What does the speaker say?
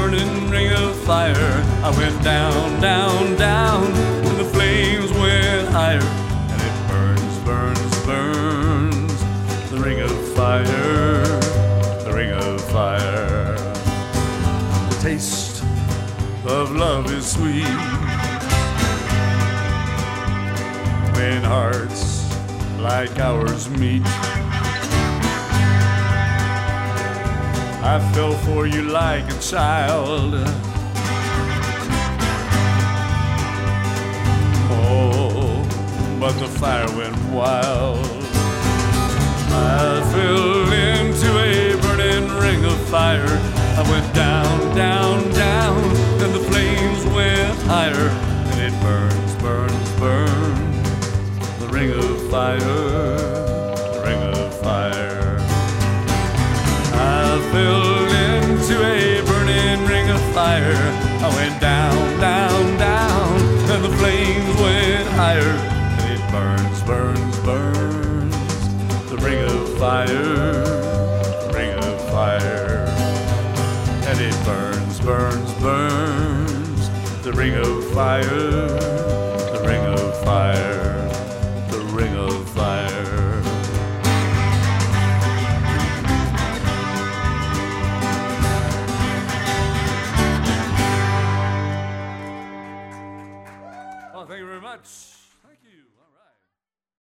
burning ring of fire. I went down, down, down, and the flames went higher. And it burns, burns, burns, the ring of fire, the ring of fire. The taste of love is sweet when hearts like ours meet. I fell for you like a child. Oh, but the fire went wild. I fell into a burning ring of fire. I went down, down, down, and the flames went higher. And it burns, burns, burns, the ring of fire, the ring of fire. I fell into a burning ring of fire. I went down, down, down, and the flames went higher. And it burns, burns, burns, the ring of fire, the ring of fire. And it burns, burns, burns, the ring of fire.